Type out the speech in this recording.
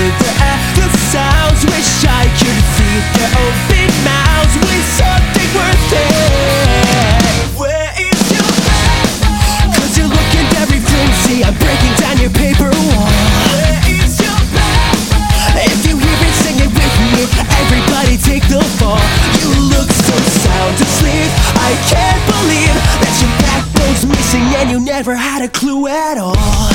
their the sounds. Wish I could feed their open mouths with something worth it. Where is your bed? Cause you're looking very flimsy, I'm breaking down your paper wall. Where is your bed? If you hear me sing it with me, everybody take the fall. You look so sound asleep, I can't believe that your backbone's missing and you never had a clue at all.